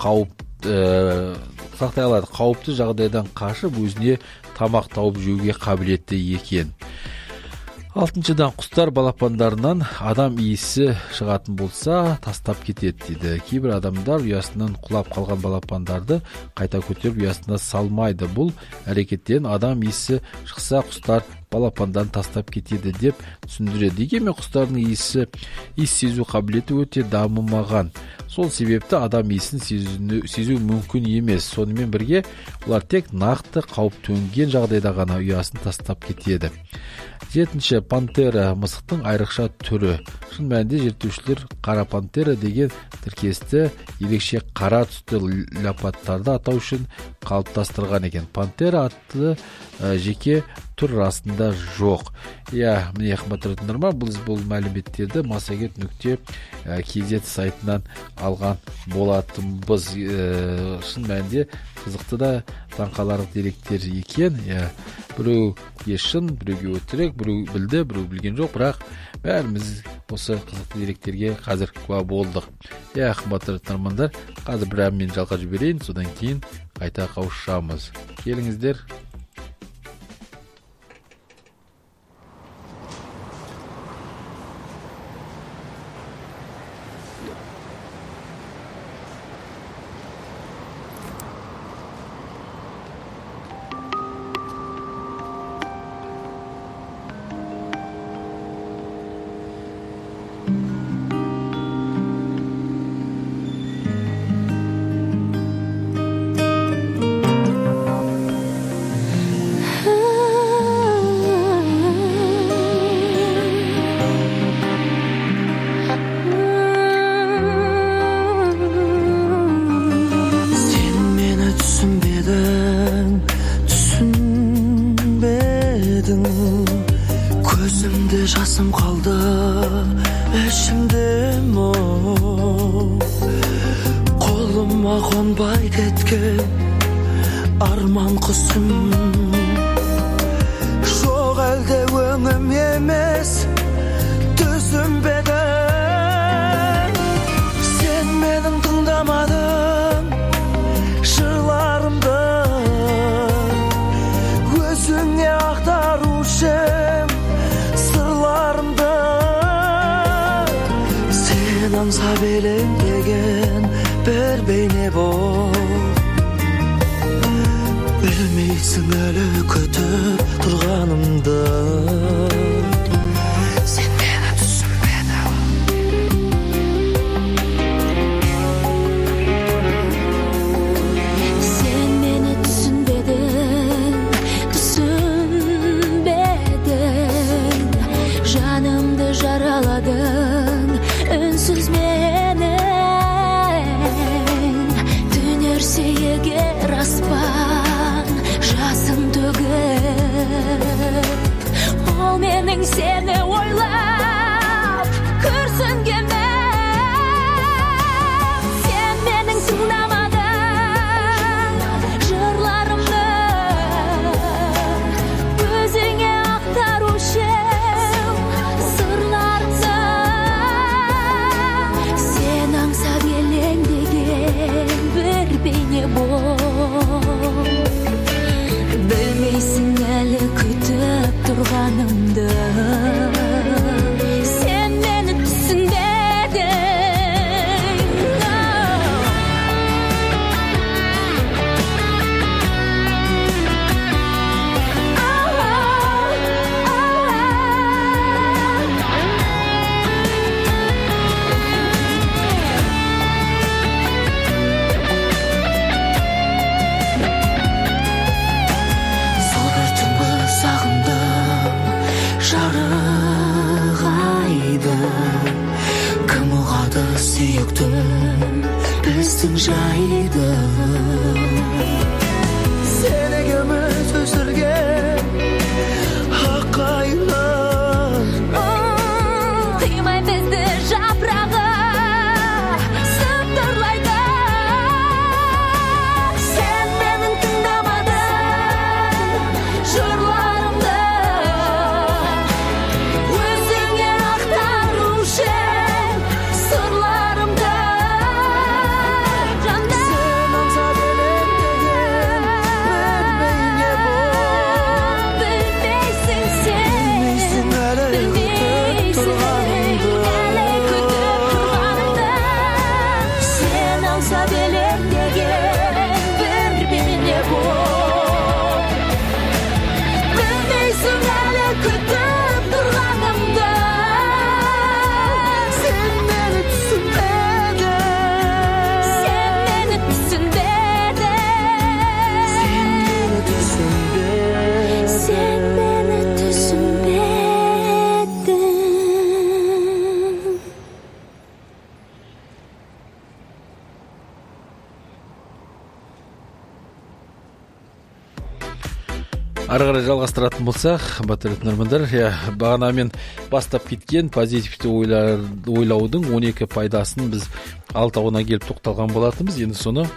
Қауіпті жағдайдан қашып, өзіне тамақ тауып жеуге қабілетті екен. Алтыншыдан, құстар балапандарынан адам иісі шығатын болса, тастап кетеді дейді. Кейбір адамдар ұясынан құлап қалған балапандарды қайта көтеріп ұясына салмайды. Бұл әрекеттен адам иісі шықса, құстар балапандан тастап кетеді деп түсіндіреді. Дегенмен құстардың иіс сезу қабілеті өте дамымаған. Сол себепті адам иісін сезу мүмкін емес. Сонымен бірге, олар тек нақты қауіп төнген жағдайда ғана ұясын тастап кетеді. 7. Пантера мысықтың айрықша түрі. Шын мәнінде зерттеушілер қара пантера деген тіркесті ерекше қара түсті леопардтарды атау үшін қалыптастырған екен. Пантера атты жеке түр расында жоқ. Міне қымбатты тыңдарман, біз бұл мәліметтерді massaget.kz сайтынан алған болатынбыз. Шын мәнінде қызықты да таңқаларлық деректер екен. Біреуге шын, біреуге өтірік, біреу білді, біреу білген жоқ, бірақ бәріміз осы қызықты деректерге қазір куә болдық. Қымбатты тыңдармандар, қазір бір әнмен жалғап жіберейін, содан кейін қайта қауышамыз. Келіңіздер. Жасым қалды ішімде мұң, қолыма қонбай кеткен арман құсым. Жоқ әлде өңім емес түзім беді, сен менің тыңдамадың жырларымды, өзіңе ақтарушы аңсап елеңдеген бір бейне бол. Білме білмейсің әлі күтіп тұрғанымды сен мені түсінбедің Sen beni düşünbedin Canımda jaraladın Ünsüz meni Dönerse eğer aspan Жасын төгіп Ол менің сені ойлап Күрсінгенім Sen менің тыңдамадың Жырларымды Өзіңе ақтарушы Сырларымды Sen аңсап елеңдеген бір бейне бол Білмейсің әлі күтіп тұрғанымды Sen meni түсінбедің Сол бір түнгі сағындым жарық айды Кім ұғады сүйіктім біздің жайды Сен екеуміз өсірген ақ қайғы Қимай бізді жапырағы Сыбдырлайды Sen менің тыңдамадың Жырларымды Өзіңе ақтарушы Сырларымды Жанды Сен аңсап елеңдеген бір бейне бол Білмейсің сен Білмейсің әлі күтіп тұрғанымды Sen аңсап елеңдеген бір бейне бол Білмейсің әлі күтіп тұрғанымды Сен мені түсінбедің Sen meni түсінбедің Sen meni түсінбедің Ары қарай жалғастыратын болсақ, қымбатты тыңдармандар, бағана мен бастап кеткен позитивті ойлаудың 12 пайдасын біз алтауына келіп тоқталған болатынбыз. Енді соны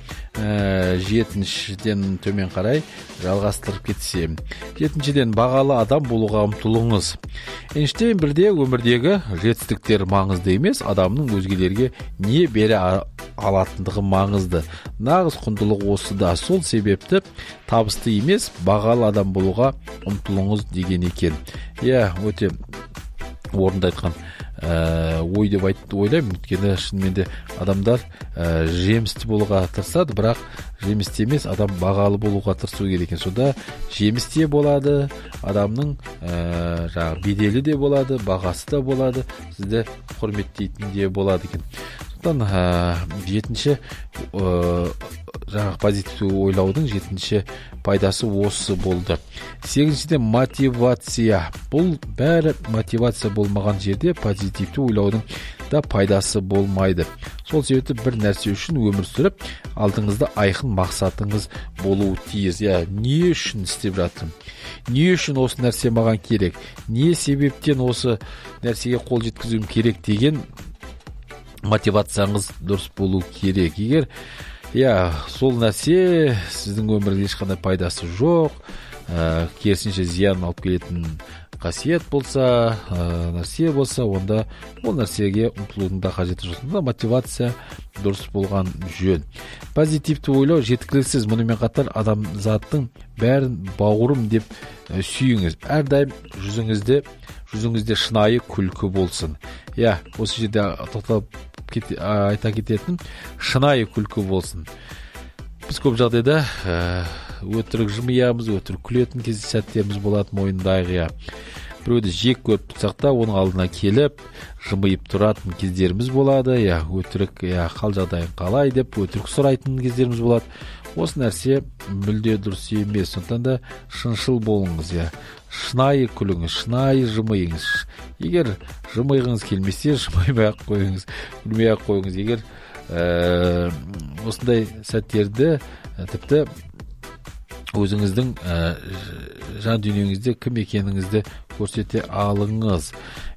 7-ден төмен қарай жалғастырып кетсем. 7-ден бағалы адам болуға ұмтылыңыз. Эйнштейн бірде өмірдегі жетістіктер маңызды емес, адамның өзгелерге не бере алатындығы маңызды. Нағыз құндылық осыда. Сол себепті табысты емес, бағалы адам болуға ұмтылыңыз деген екен. Өте орынды айтқан ой деп ойлаймын. Өйткені шынымен де адамдар жемісті болуға тырысады, бірақ жемісті емес, адам бағалы болуға тырысу керек екен. Сонда жемісте болады, адамның беделі де болады, бағасы да болады, сізді құрметтейтін де болады екен. Сондықтан 7-ші позитивті ойлаудың 7-ші пайдасы осы болды. 8-шіден мотивация. Бұл бәрі мотивация болмаған жерде позитивті ойлаудың да пайдасы болмайды. Сол себепті бір нәрсе үшін өмір сүріп, алдыңызда айқын мақсатыңыз болуы тиіс. Не үшін істеп жатырмын? Не үшін осы нәрсе маған керек? Не себептен осы нәрсеге қол жеткізуім керек деген мотивацияңыз дұрыс болу керек. Егер сол нәрсе сіздің өмірде ешқандай пайдасы жоқ, керісінше зиян алып келетін қасиет болса, нәрсе болса, онда ол нәрсеге ұмтылудың да қажеті жоқ. Мотивация дұрыс болған жөн. Позитивті ойлау жеткіліксіз. Мұнымен қатар адамзаттың бәрін бауырым деп сүйіңіз. Әрдайым жүзіңізде шынайы күлкі болсын. Осы жерде айта кететін шынайы күлкі болсын. Біз көп жағдайда өтірік жымиямыз, өтірік күлетін сәттеріміз болады мойындайық, иә. Біреуді жек көріп тұрсақ та оның алдына келіп жымиып тұратын кездеріміз болады, иә. Өтірік, иә, қал жағдайың қалай деп өтірік сұрайтын кездеріміз болады. Осы нәрсе мүлде дұрыс емес. Сондықтан да шыншыл болыңыз, иә. Шынайы күліңіз, шынайы жымиыңыз. Егер жымиғыңыз келмесе, жымимай-ақ қойыңыз, күлмей-ақ қойыңыз. Егер осындай сәттерді тіпті өзіңіздің жан дүниеңізде кім екеніңізді көрсете алыңыз.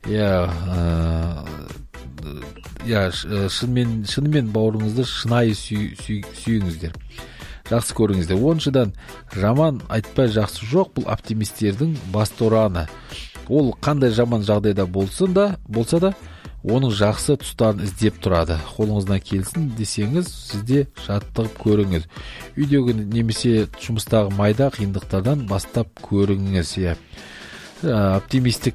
Шынымен бауырыңызды шынайы сүйіңіздер. Жақсы көріңіздер. Оншыдан жаман айтпай жақсы жоқ, бұл оптимистердің басты ұраны. Ол қандай жаман жағдайда болса да, оның жақсы тұстарын іздеп тұрады. Қолыңыздан келсін десеңіз, сізде жаттығып көріңіз. Үйдегі немесе жұмыстағы майда қиындықтардан бастап көріңіз. Оптимистік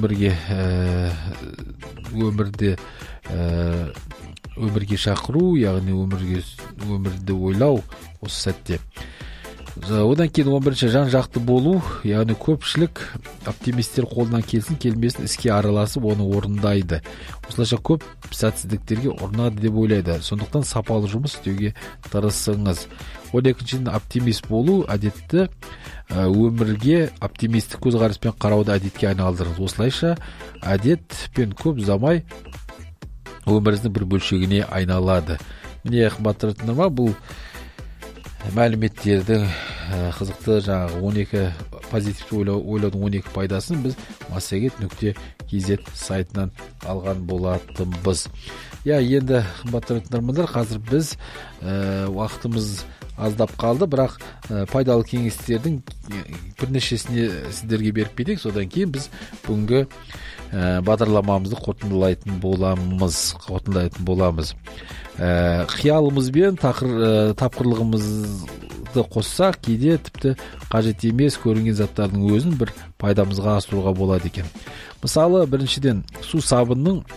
өмірге шақыру, яғни өмірді ойлау осы сәтте. Одан кейін 11-ші жан жақты болу, яғни көпшілік оптимистер қолынан келсін келмесін іске араласып оны орындайды. Осылайша көп сәтсіздіктерге ұрынады деп ойлайды. Сондықтан сапалы жұмыс істеуге тырысыңыз. 12-шіден оптимист болу, әдетті өмірге оптимистік көзқараспен қарауды әдетке айналдырыңыз. Осылайша әдетпен көп ұзамай өміріңіздің бір бөлшегіне айналады. Міне қымбаттылар, бұл мәліметтердің қызықты жаңағы 12 позитивті ойлаудың 12 пайдасын біз massagет.kz сайтынан алған болатынбыз. Енді қымбатты тыңдармандар, қазір біз уақытымыз аздап қалды, бірақ пайдалы кеңестердің бірнешесіне сіздерге беріп кетейік. Содан кейін біз бүгінгі бағдарламамызды қорытындылайтын боламыз. Қиялымыз бен тапқырлығымызды қоссақ, кейде тіпті қажет емес көрінген заттардың өзін бір пайдамызға асыруға болады екен. Мысалы, біріншіден су сабынның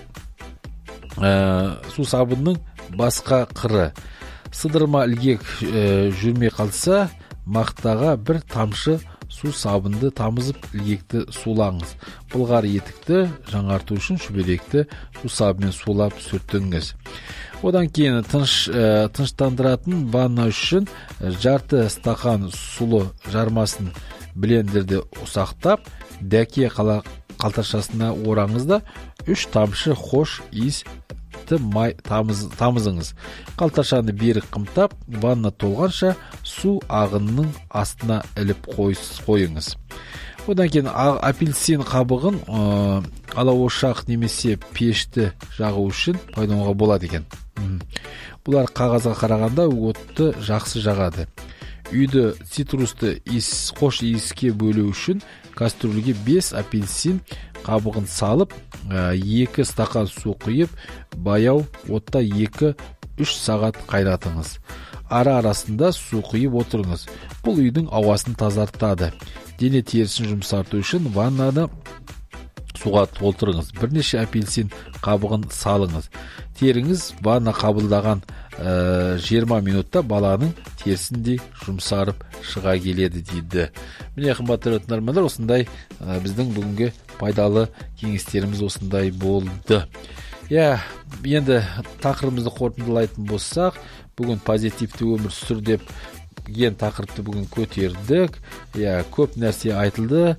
басқа қыры. Сыдырма ілгек жүрмей қалса, мақтаға бір тамшы су сабынды тамызып ілгекті сулаңыз. Былғар етікті жаңарту үшін шүберекті су сабымен сулап сүртіңіз. Одан кейін тыныштандыратын ванна үшін жарты стақан сулы жармасын блендерде ұсақтап, дәке қалташасына ораңыз да 3 тамшы хош иісті май тамызыңыз. Қалташаны берік қымтап, ванна толғанша су ағынның астына іліп қойыңыз. Одан кейін апельсин қабығын алауошақ немесе пешті жағу үшін пайдалануға болады екен. Бұлар қағазға қарағанда отты жақсы жағады. Үйді цитрусты хош иіске бөлу үшін кастрюльге 5 апельсин қабығын салып, 2 стақан су құйып, баяу отта 2-3 сағат қайнатыңыз. Ара-арасында су құйып отырыңыз. Бұл үйдің ауасын тазартады. Дене терісін жұмсарту үшін ваннаны суға толтырыңыз. Бірнеше апельсин қабығын салыңыз. Теріңіз ванна қабылдаған 20 минутта баланың терісіндей жұмсарып шыға келеді дейді. Міне қымбатты тыңдармандар, осындай біздің бүгінгі пайдалы кеңестеріміз осындай болды. Енді тақырыбымызды қорытындылайтын болсақ, бүгін позитивті өмір сүр деп тақырыпты бүгін көтердік. Көп нәрсе айтылды.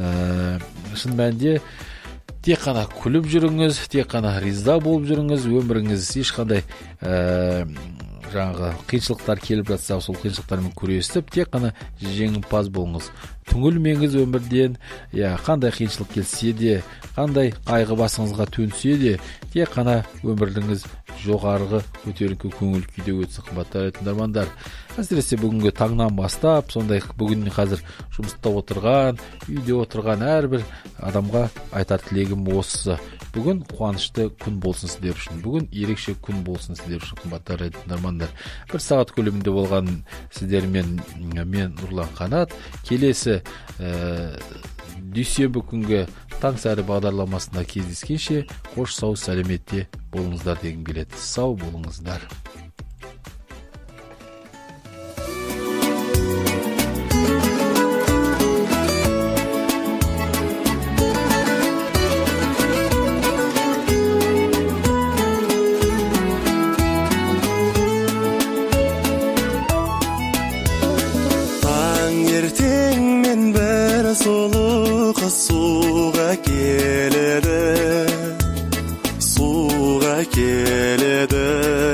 Шын мәнінде тек қана күліп жүріңіз, тек қана риза болып жүріңіз. Өміріңіз ешқандай қиыншылықтар келіп жатса, сол қиыншылықтармен күресіп, тек қана жеңімпаз болыңыз. Түңілмеңіз өмірден. Қандай қиыншылық келсе де, қандай қайғы басыңызға төнсе де, тек қана өміріңіз жоғарғы көтеріңкі көңіл күйде өтсін, қымбатты тыңдармандар. Әсіресе бүгінгі таңнан бастап, сондай бүгін қазір жұмыста отырған, үйде отырған әрбір адамға айтар тілегім осы. Бүгін қуанышты күн болсын сіздер үшін. Бүгін ерекше күн болсын сіздер үшін, қымбатты тыңдармандар. 1 сағат көлемінде болған сіздермен мен Нұрлан Қанат. Келесі дүйсенбі күнгі таң сәрі бағдарламасында кездескенше қош сау сәлеметте болыңыздар дегім келеді. Сау болыңыздар. келеді,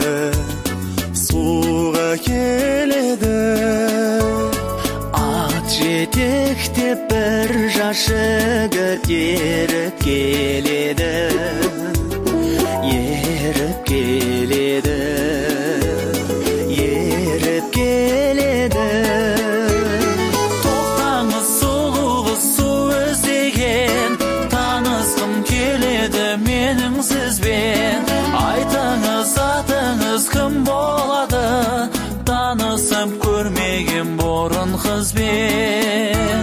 суға келеді. Ат жетектеп бір жас жігіт еріп келеді, еріп келеді, еріп келеді. Тоқтаңыз сұлу қыз, су іздеген, танысқым келеді менің сізбен. Айтыңыз атыңыз кім болады, танысып көрмеген бұрын қызбен.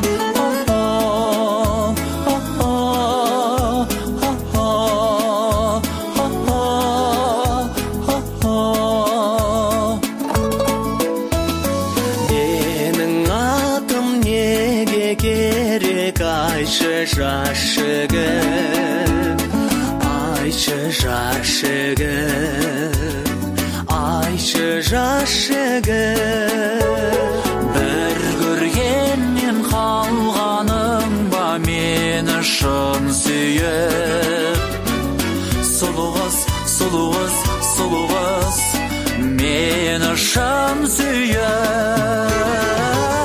Менің атым неге керек, айтшы жас жігіт, айтшы жас жігіт, айтшы жас жігіт. Бір көргеннен қалғаның ба мені шын сүйіп? Сұлу қыз, сұлу қыз, сұлу қыз, мені шын сүйіп.